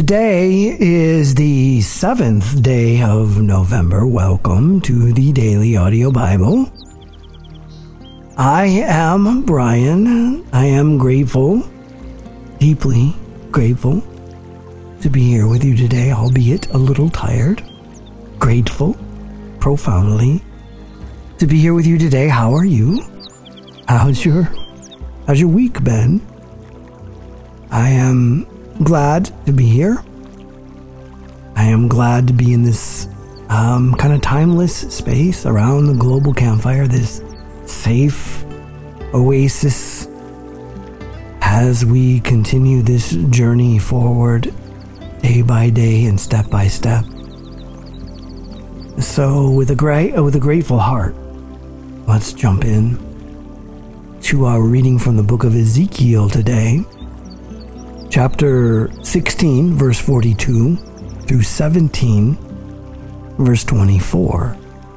Today is the 7th day of November. Welcome to the Daily Audio Bible. I am Brian. I am grateful, deeply grateful to be here with you today, albeit a little tired. Grateful, profoundly, to be here with you today. How are you? How's your week been? I am glad to be here. I am glad to be in this kind of timeless space around the global campfire, this safe oasis as we continue this journey forward day by day and step by step. So with a grateful heart, let's jump in to our reading from the book of Ezekiel today. Chapter 16, verse 42 through 17, verse 24.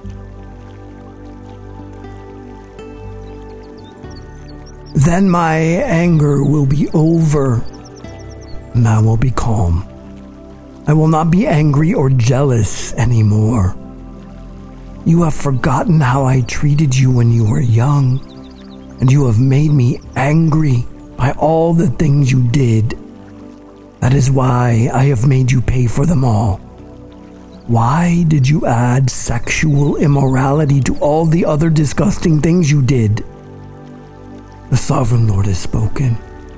Then my anger will be over, and I will be calm. I will not be angry or jealous anymore. You have forgotten how I treated you when you were young, and you have made me angry by all the things you did. That is why I have made you pay for them all. Why did you add sexual immorality to all the other disgusting things you did? The Sovereign Lord has spoken.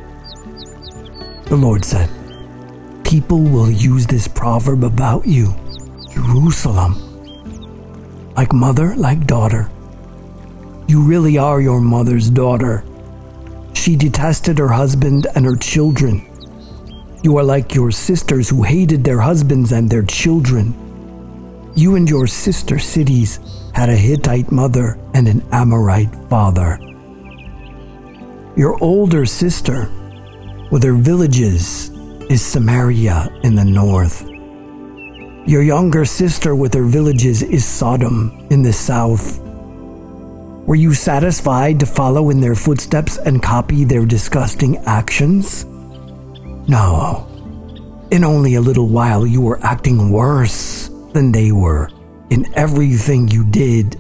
The Lord said, people will use this proverb about you, Jerusalem. Like mother, like daughter. You really are your mother's daughter. She detested her husband and her children. You are like your sisters who hated their husbands and their children. You and your sister cities had a Hittite mother and an Amorite father. Your older sister, with her villages, is Samaria in the north. Your younger sister with her villages is Sodom in the south. Were you satisfied to follow in their footsteps and copy their disgusting actions? No. In only a little while you were acting worse than they were in everything you did.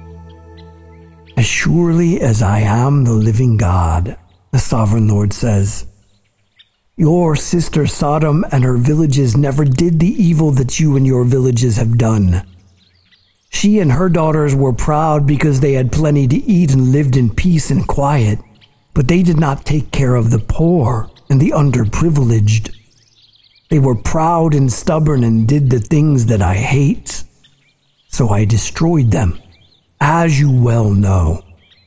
As surely as I am the living God, the Sovereign Lord says, your sister Sodom and her villages never did the evil that you and your villages have done. She and her daughters were proud because they had plenty to eat and lived in peace and quiet, but they did not take care of the poor and the underprivileged. They were proud and stubborn and did the things that I hate, so I destroyed them, as you well know.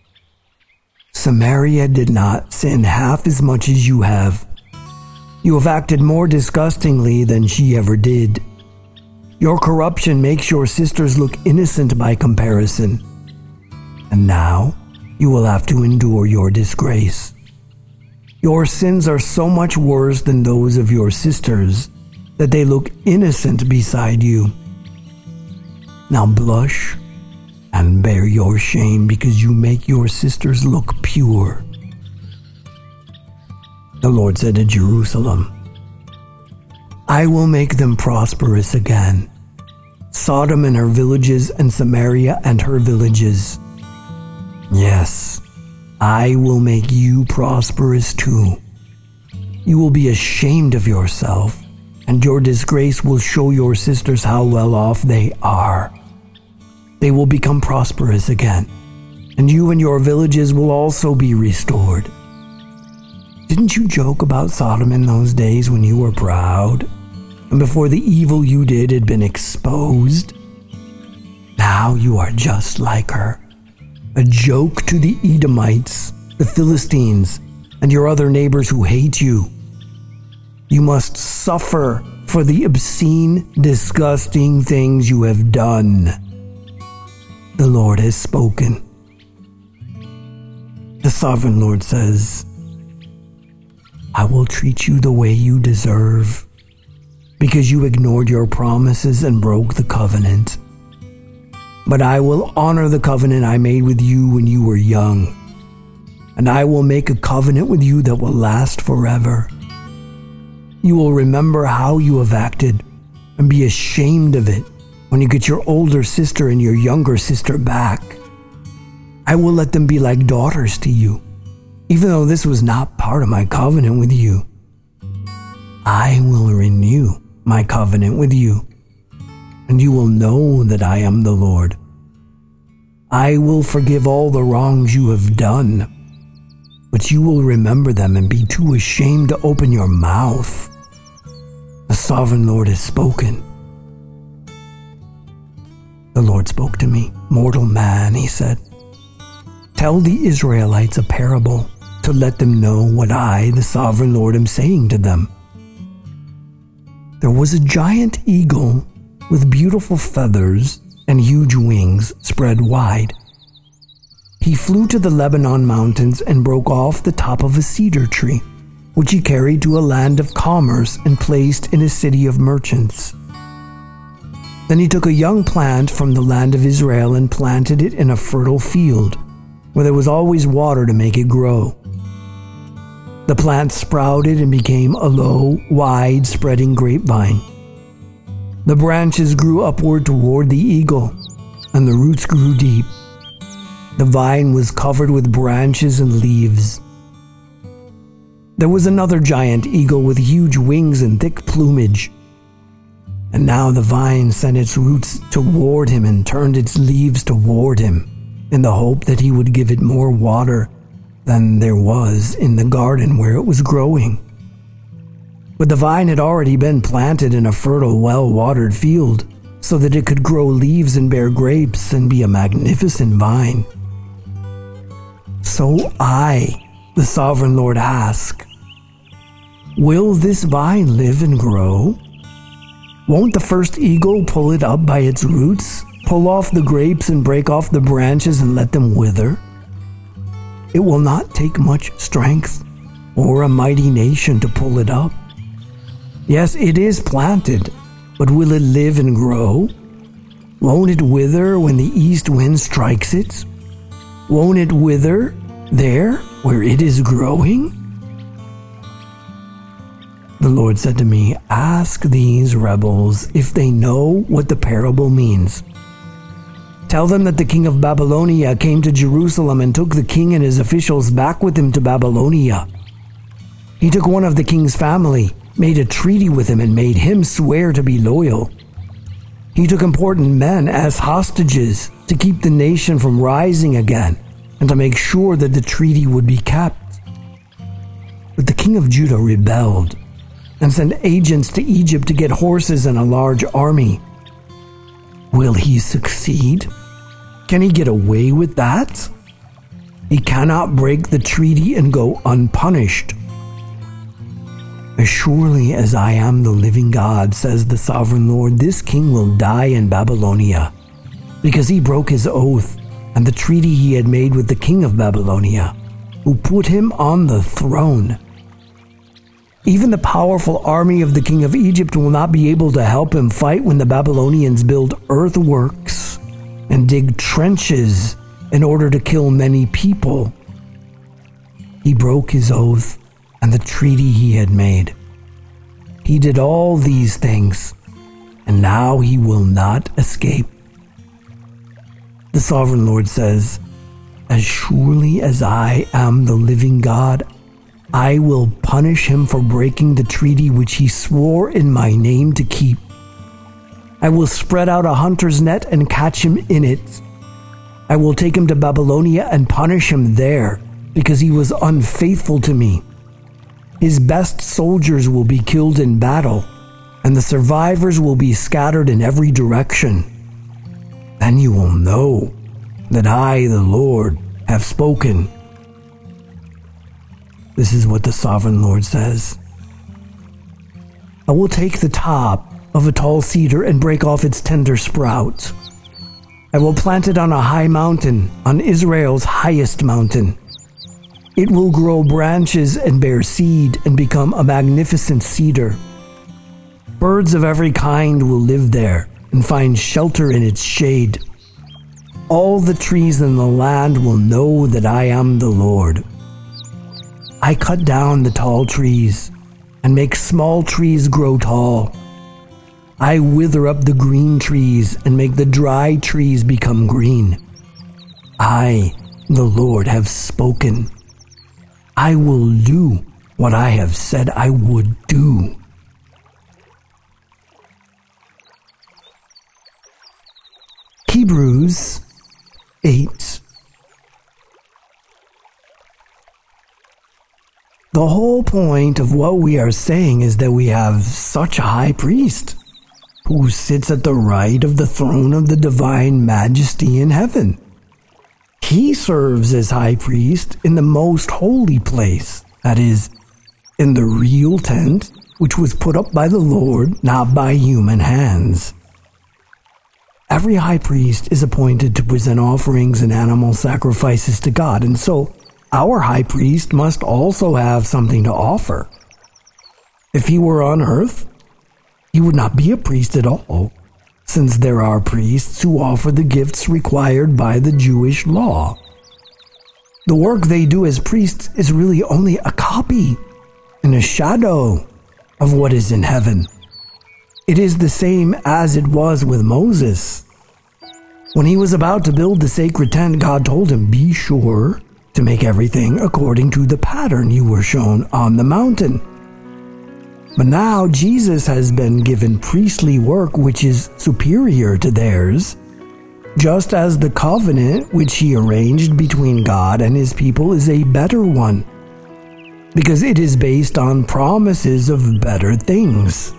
Samaria did not sin half as much as you have. You have acted more disgustingly than she ever did. Your corruption makes your sisters look innocent by comparison. And now you will have to endure your disgrace. Your sins are so much worse than those of your sisters that they look innocent beside you. Now blush and bear your shame because you make your sisters look pure. The Lord said to Jerusalem, I will make them prosperous again, Sodom and her villages and Samaria and her villages. Yes, I will make you prosperous too. You will be ashamed of yourself, and your disgrace will show your sisters how well off they are. They will become prosperous again, and you and your villages will also be restored. Didn't you joke about Sodom in those days when you were proud, and before the evil you did had been exposed? Now you are just like her. A joke to the Edomites, the Philistines, and your other neighbors who hate you. You must suffer for the obscene, disgusting things you have done. The Lord has spoken. The Sovereign Lord says, I will treat you the way you deserve, because you ignored your promises and broke the covenant. But I will honor the covenant I made with you when you were young, and I will make a covenant with you that will last forever. You will remember how you have acted and be ashamed of it when you get your older sister and your younger sister back. I will let them be like daughters to you, even though this was not part of my covenant with you. I will renew my covenant with you, and you will know that I am the Lord. I will forgive all the wrongs you have done, but you will remember them and be too ashamed to open your mouth. The sovereign Lord has spoken. The Lord spoke to me. Mortal man, he said, tell the Israelites a parable to let them know what I, the sovereign Lord, am saying to them. There was a giant eagle with beautiful feathers and huge wings spread wide. He flew to the Lebanon mountains and broke off the top of a cedar tree, which he carried to a land of commerce and placed in a city of merchants. Then he took a young plant from the land of Israel and planted it in a fertile field, where there was always water to make it grow. The plant sprouted and became a low, wide-spreading grapevine. The branches grew upward toward the eagle, and the roots grew deep. The vine was covered with branches and leaves. There was another giant eagle with huge wings and thick plumage. And now the vine sent its roots toward him and turned its leaves toward him, in the hope that he would give it more water than there was in the garden where it was growing. But the vine had already been planted in a fertile, well-watered field, so that it could grow leaves and bear grapes and be a magnificent vine. So I, the sovereign Lord, ask, will this vine live and grow? Won't the first eagle pull it up by its roots, pull off the grapes and break off the branches and let them wither? It will not take much strength or a mighty nation to pull it up. Yes, it is planted, but will it live and grow? Won't it wither when the east wind strikes it? Won't it wither there where it is growing? The Lord said to me, ask these rebels if they know what the parable means. Tell them that the king of Babylonia came to Jerusalem and took the king and his officials back with him to Babylonia. He took one of the king's family, made a treaty with him, and made him swear to be loyal. He took important men as hostages to keep the nation from rising again and to make sure that the treaty would be kept. But the king of Judah rebelled and sent agents to Egypt to get horses and a large army. Will he succeed? Can he get away with that? He cannot break the treaty and go unpunished. As surely as I am the living God, says the sovereign Lord, this king will die in Babylonia, because he broke his oath and the treaty he had made with the king of Babylonia, who put him on the throne. Even the powerful army of the king of Egypt will not be able to help him fight when the Babylonians build earthworks and dig trenches in order to kill many people. He broke his oath and the treaty he had made. He did all these things, and now he will not escape. The sovereign Lord says, as surely as I am the living God, I will punish him for breaking the treaty which he swore in my name to keep. I will spread out a hunter's net and catch him in it. I will take him to Babylonia and punish him there, because he was unfaithful to me. His best soldiers will be killed in battle, and the survivors will be scattered in every direction. Then you will know that I, the Lord, have spoken. This is what the sovereign Lord says. I will take the top of a tall cedar and break off its tender sprouts. I will plant it on a high mountain, on Israel's highest mountain. It will grow branches and bear seed and become a magnificent cedar. Birds of every kind will live there and find shelter in its shade. All the trees in the land will know that I am the Lord. I cut down the tall trees and make small trees grow tall. I wither up the green trees and make the dry trees become green. I, the Lord, have spoken. I will do what I have said I would do. Hebrews 8. The whole point of what we are saying is that we have such a high priest who sits at the right of the throne of the divine majesty in heaven. He serves as high priest in the most holy place, that is, in the real tent, which was put up by the Lord, not by human hands. Every high priest is appointed to present offerings and animal sacrifices to God, and so our high priest must also have something to offer. If he were on earth, he would not be a priest at all, since there are priests who offer the gifts required by the Jewish law. The work they do as priests is really only a copy and a shadow of what is in heaven. It is the same as it was with Moses. When he was about to build the sacred tent, God told him, "Be sure to make everything according to the pattern you were shown on the mountain." But now Jesus has been given priestly work which is superior to theirs, just as the covenant which he arranged between God and his people is a better one, because it is based on promises of better things.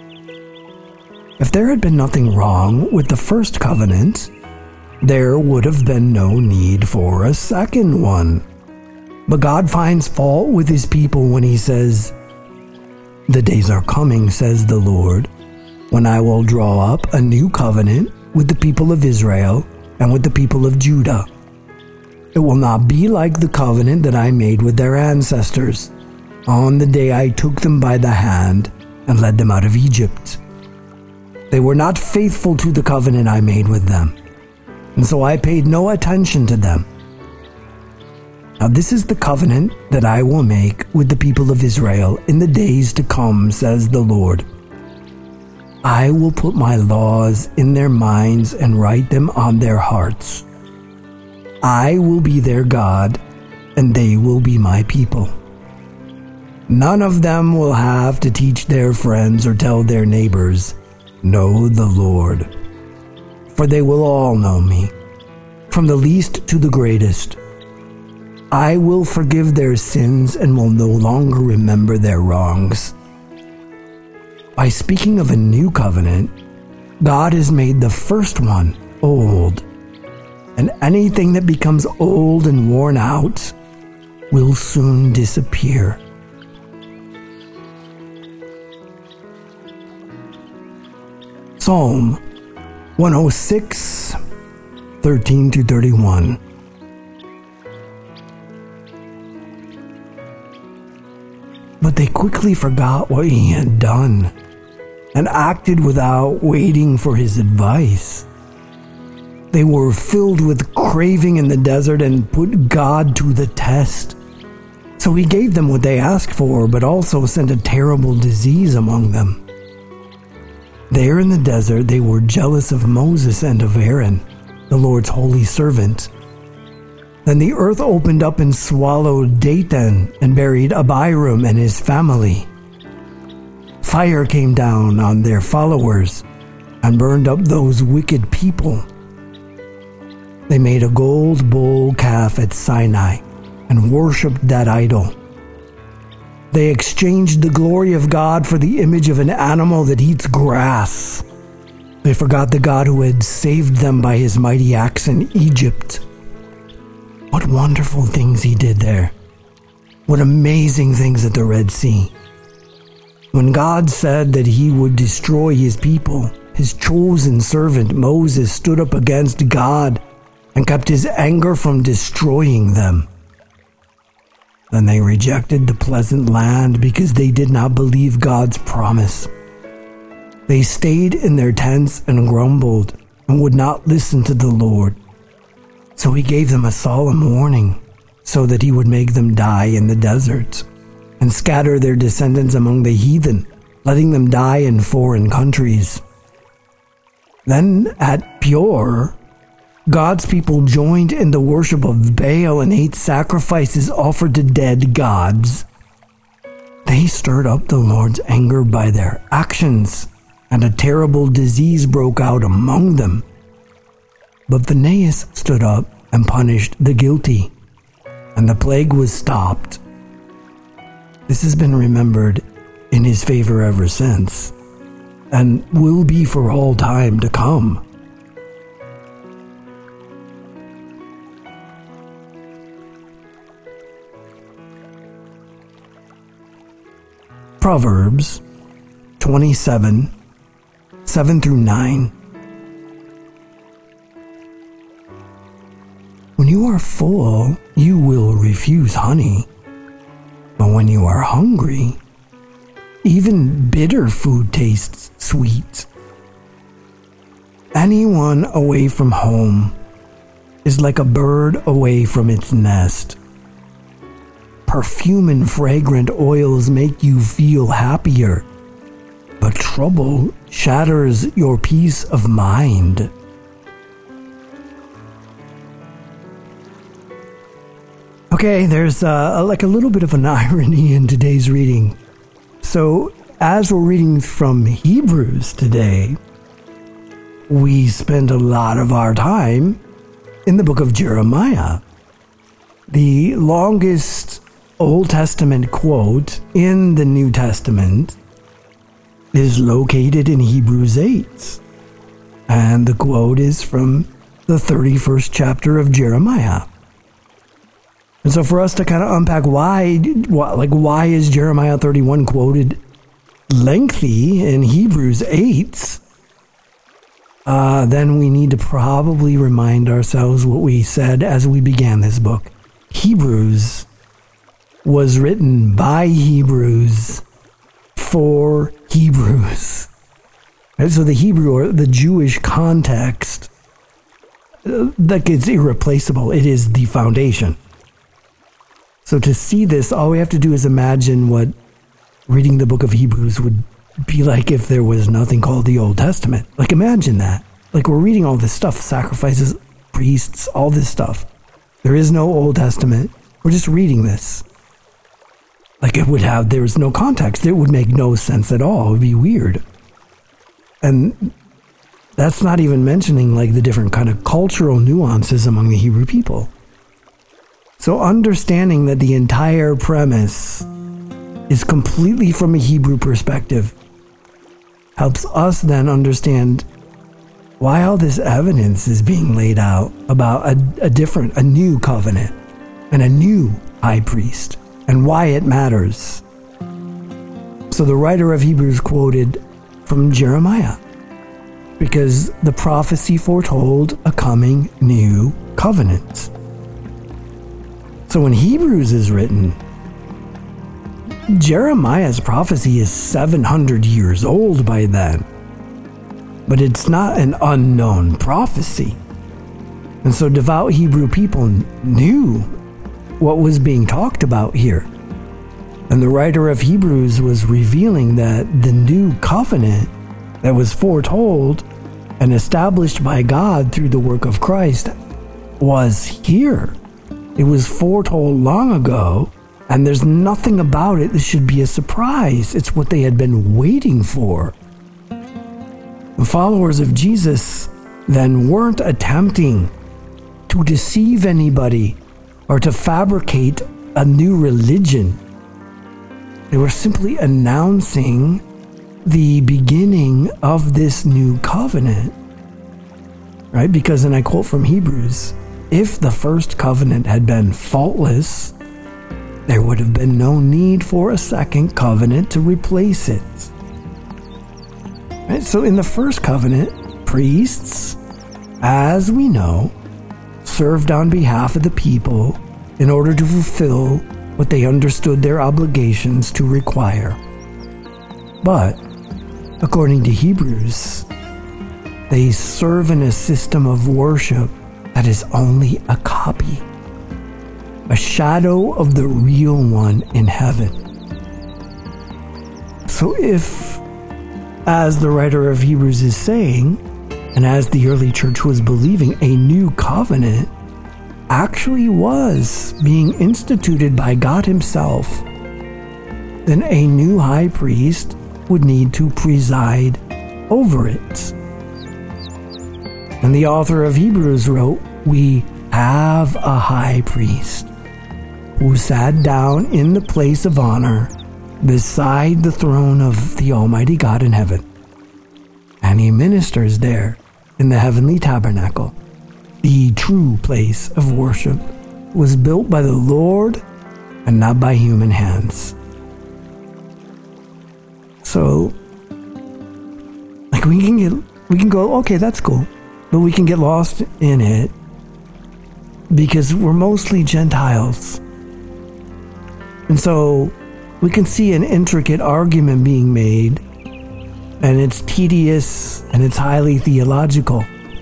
If there had been nothing wrong with the first covenant, there would have been no need for a second one. But God finds fault with his people when he says, "The days are coming, says the Lord, when I will draw up a new covenant with the people of Israel and with the people of Judah. It will not be like the covenant that I made with their ancestors on the day I took them by the hand and led them out of Egypt. They were not faithful to the covenant I made with them, and so I paid no attention to them. Now this is the covenant that I will make with the people of Israel in the days to come, says the Lord. I will put my laws in their minds and write them on their hearts. I will be their God, and they will be my people. None of them will have to teach their friends or tell their neighbors, 'Know the Lord,' for they will all know me, from the least to the greatest. I will forgive their sins and will no longer remember their wrongs." By speaking of a new covenant, God has made the first one old, and anything that becomes old and worn out will soon disappear. Psalm 106, 13-31. But they quickly forgot what he had done and acted without waiting for his advice. They were filled with craving in the desert and put God to the test. So he gave them what they asked for, but also sent a terrible disease among them. There in the desert, they were jealous of Moses and of Aaron, the Lord's holy servant. Then the earth opened up and swallowed Dathan and buried Abiram and his family. Fire came down on their followers and burned up those wicked people. They made a gold bull calf at Sinai and worshipped that idol. They exchanged the glory of God for the image of an animal that eats grass. They forgot the God who had saved them by his mighty acts in Egypt. What wonderful things he did there. What amazing things at the Red Sea. When God said that he would destroy his people, his chosen servant Moses stood up against God and kept his anger from destroying them. Then they rejected the pleasant land because they did not believe God's promise. They stayed in their tents and grumbled and would not listen to the Lord. So he gave them a solemn warning so that he would make them die in the desert. and scatter their descendants among the heathen, letting them die in foreign countries. Then at Peor, God's people joined in the worship of Baal and ate sacrifices offered to dead gods. They stirred up the Lord's anger by their actions, and a terrible disease broke out among them. But Phinehas stood up and punished the guilty, and the plague was stopped. This has been remembered in his favor ever since, and will be for all time to come. Proverbs 27, 7 through 9. When you are full, you will refuse honey. But when you are hungry, even bitter food tastes sweet. Anyone away from home is like a bird away from its nest. Perfume and fragrant oils make you feel happier, but trouble shatters your peace of mind. Okay, there's like a little bit of an irony in today's reading. So, as we're reading from Hebrews today, we spend a lot of our time in the book of Jeremiah. The longest Old Testament quote in the New Testament is located in Hebrews 8. And the quote is from the 31st chapter of Jeremiah. And so for us to kind of unpack why is Jeremiah 31 quoted lengthy in Hebrews 8, then we need to probably remind ourselves what we said as we began this book. Hebrews was written by Hebrews for Hebrews. Right? So the Hebrew or the Jewish context, that is irreplaceable. It is the foundation. So to see this, all we have to do is imagine what reading the book of Hebrews would be like if there was nothing called the Old Testament. Like imagine that. Like we're reading all this stuff, sacrifices, priests, all this stuff. There is no Old Testament. We're just reading this. Like there was no context. It would make no sense at all. It would be weird. And that's not even mentioning like the different kind of cultural nuances among the Hebrew people. So understanding that the entire premise is completely from a Hebrew perspective helps us then understand why all this evidence is being laid out about a new covenant and a new high priest and why it matters. So the writer of Hebrews quoted from Jeremiah because the prophecy foretold a coming new covenant. So when Hebrews is written, Jeremiah's prophecy is 700 years old by then. But it's not an unknown prophecy. And so devout Hebrew people knew what was being talked about here. And the writer of Hebrews was revealing that the new covenant that was foretold and established by God through the work of Christ was here. It was foretold long ago, and there's nothing about it that should be a surprise. It's what they had been waiting for. The followers of Jesus then weren't attempting to deceive anybody or to fabricate a new religion. They were simply announcing the beginning of this new covenant, right? Because, and I quote from Hebrews, if the first covenant had been faultless, there would have been no need for a second covenant to replace it. Right? So in the first covenant, priests, as we know, served on behalf of the people in order to fulfill what they understood their obligations to require. But, according to Hebrews, they serve in a system of worship that is only a copy, a shadow of the real one in heaven. So if, as the writer of Hebrews is saying, and as the early church was believing, a new covenant actually was being instituted by God himself, then a new high priest would need to preside over it. And the author of Hebrews wrote, "We have a high priest who sat down in the place of honor beside the throne of the Almighty God in heaven. And he ministers there in the heavenly tabernacle. The true place of worship was built by the Lord and not by human hands." So, like, we can go, okay, that's cool, but we can get lost in it because we're mostly Gentiles. And so we can see an intricate argument being made, and it's tedious and it's highly theological.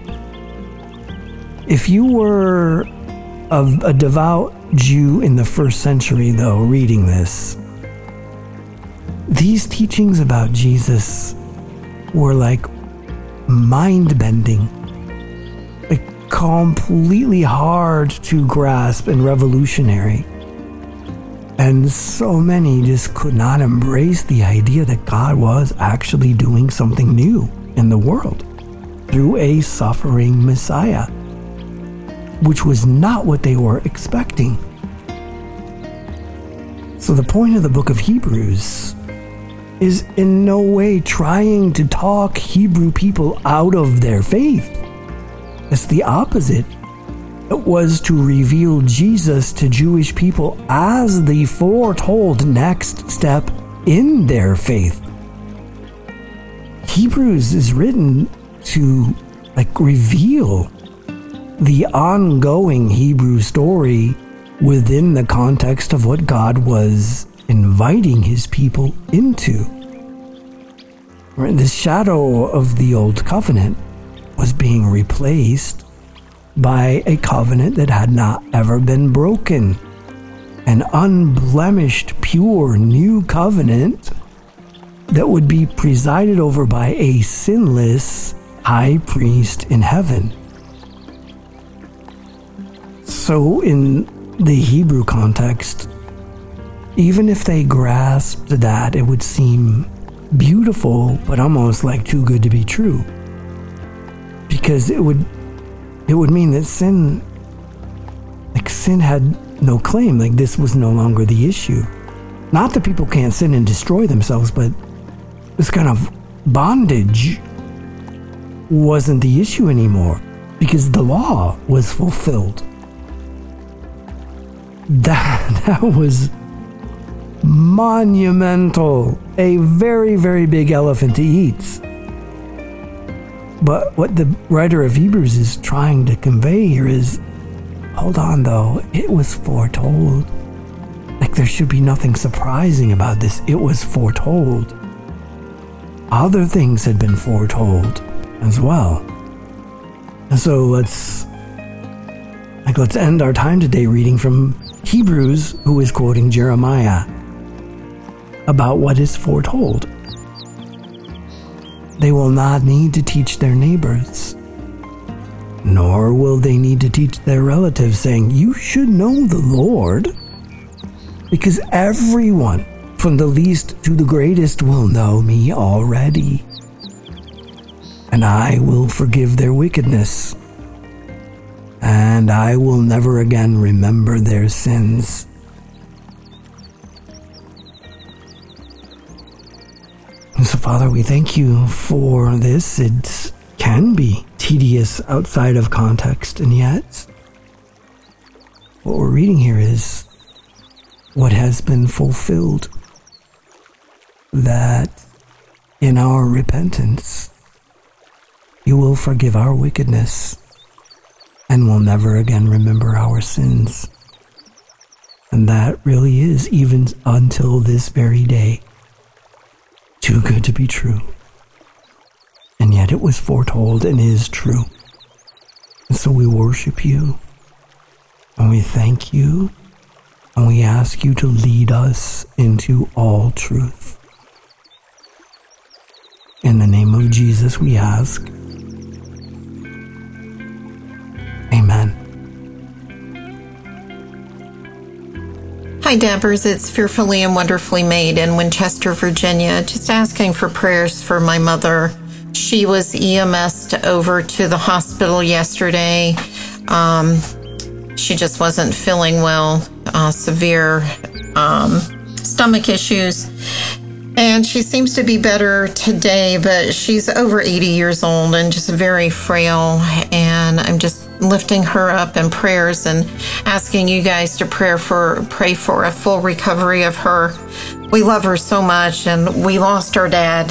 If you were a devout Jew in the first century, though, reading this, these teachings about Jesus were like mind-bending, like completely hard to grasp and revolutionary. And so many just could not embrace the idea that God was actually doing something new in the world through a suffering Messiah, which was not what they were expecting. So the point of the book of Hebrews is in no way trying to talk Hebrew people out of their faith. It's the opposite. It was to reveal Jesus to Jewish people as the foretold next step in their faith. Hebrews is written to reveal the ongoing Hebrew story within the context of what God was inviting his people into. The shadow of the old covenant was being replaced by a covenant that had not ever been broken, an unblemished, pure new covenant that would be presided over by a sinless high priest in heaven. So in the Hebrew context, even if they grasped that, it would seem beautiful, but almost like too good to be true. Because it would mean that sin had no claim, like this was no longer the issue. Not that people can't sin and destroy themselves, but this kind of bondage wasn't the issue anymore because the law was fulfilled. That was monumental, a very, very big elephant to eat. But what the writer of Hebrews is trying to convey here is, hold on though, it was foretold. Like there should be nothing surprising about this. It was foretold. Other things had been foretold as well. And so let's end our time today reading from Hebrews, who is quoting Jeremiah about what is foretold. They will not need to teach their neighbors, nor will they need to teach their relatives, saying, "You should know the Lord," because everyone, from the least to the greatest, will know me already, and I will forgive their wickedness, and I will never again remember their sins. So, Father, we thank you for this. It can be tedious outside of context, and yet what we're reading here is what has been fulfilled, that in our repentance, you will forgive our wickedness and will never again remember our sins. And that really is, even until this very day, too good to be true. And yet it was foretold and is true. And so we worship you, and we thank you, and we ask you to lead us into all truth. Jesus we ask. Amen. Hi, Dabbers. It's Fearfully and Wonderfully Made in Winchester, Virginia. Just asking for prayers for my mother. She was EMS'd over to the hospital yesterday. She just wasn't feeling well, severe stomach issues. And she seems to be better today, but she's over 80 years old and just very frail. And I'm just lifting her up in prayers and asking you guys to pray for a full recovery of her. We love her so much, and we lost our dad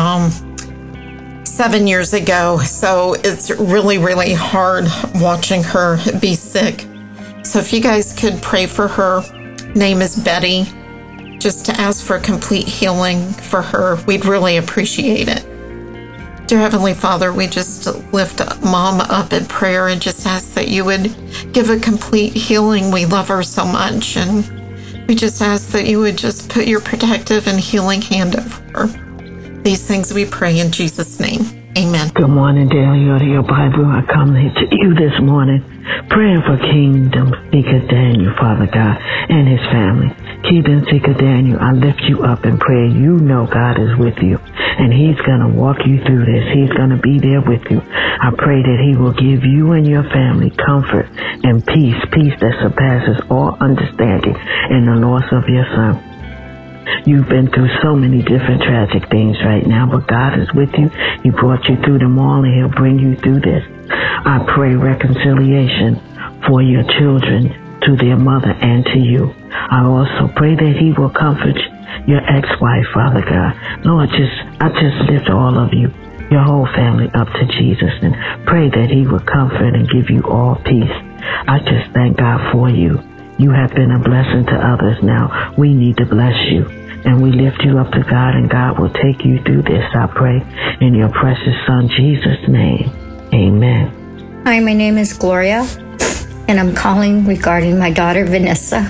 7 years ago. So it's really, really hard watching her be sick. So if you guys could pray for her, name is Betty, just to ask for complete healing for her, we'd really appreciate it. Dear Heavenly Father, we just lift Mom up in prayer and just ask that you would give a complete healing. We love her so much, and we just ask that you would just put your protective and healing hand over her. These things we pray in Jesus' name. Amen. Good morning, Daily Audio Bible. I come to you this morning praying for Kingdom Seeker Daniel, Father God, and his family. Kingdom Seeker Daniel, I lift you up in prayer. You know God is with you, and he's going to walk you through this. He's going to be there with you. I pray that he will give you and your family comfort and peace that surpasses all understanding in the loss of your son. You've been through so many different tragic things right now, but God is with you. He brought you through them all, and he'll bring you through this. I pray reconciliation for your children to their mother and to you. I also pray that he will comfort your ex-wife, Father God. Lord, I just lift all of you, your whole family, up to Jesus, and pray that he will comfort and give you all peace. I just thank God for you. You have been a blessing to others. Now we need to bless you, and we lift you up to God, and God will take you through this. I pray in your precious Son, Jesus' name. Amen. Hi, my name is Gloria, and I'm calling regarding my daughter, Vanessa.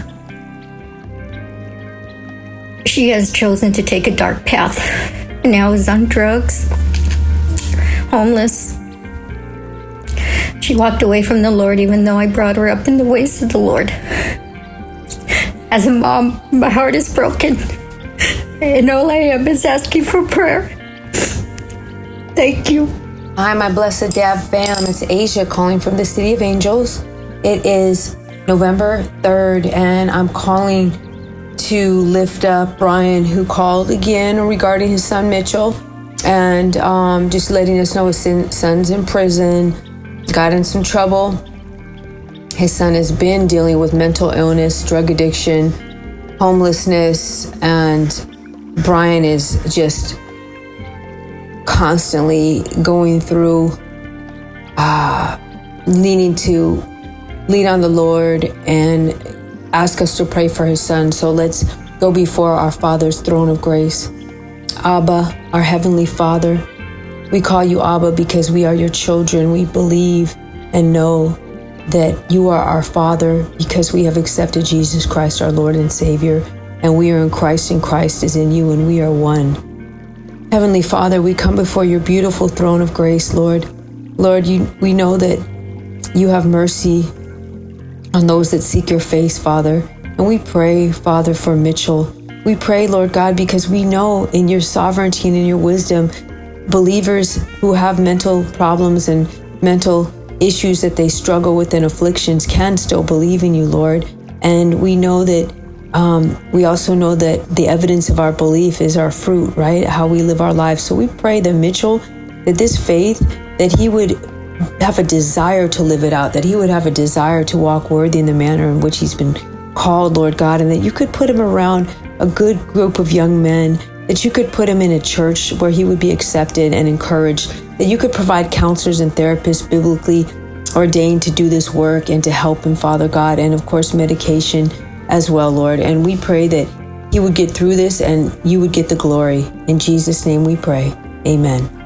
She has chosen to take a dark path, and now is on drugs, homeless. She walked away from the Lord, even though I brought her up in the ways of the Lord. As a mom, my heart is broken, and all I am is asking for prayer. Thank you. Hi, my blessed Dab fam. It's Asia calling from the City of Angels. It is November 3rd, and I'm calling to lift up Brian, who called again regarding his son Mitchell, and just letting us know his son's in prison, got in some trouble. His son has been dealing with mental illness, drug addiction, homelessness, and Brian is just constantly going through needing to lean on the Lord and ask us to pray for his son. So let's go before our Father's throne of grace. Abba, our Heavenly Father, we call you Abba because we are your children. We believe and know that you are our Father because we have accepted Jesus Christ, our Lord and Savior, and we are in Christ, and Christ is in you, and we are one. Heavenly Father, we come before your beautiful throne of grace, Lord. Lord, we know that you have mercy on those that seek your face, Father. And we pray, Father, for Mitchell. We pray, Lord God, because we know in your sovereignty and in your wisdom, believers who have mental problems and mental issues that they struggle with and afflictions can still believe in you, Lord. And we know that we also know that the evidence of our belief is our fruit, right? How we live our lives. So we pray that Mitchell, that this faith, that he would have a desire to live it out, that he would have a desire to walk worthy in the manner in which he's been called, Lord God, and that you could put him around a good group of young men, that you could put him in a church where he would be accepted and encouraged, that you could provide counselors and therapists biblically ordained to do this work and to help him, Father God, and of course medication as well, Lord. And we pray that he would get through this and you would get the glory. In Jesus' name we pray. Amen.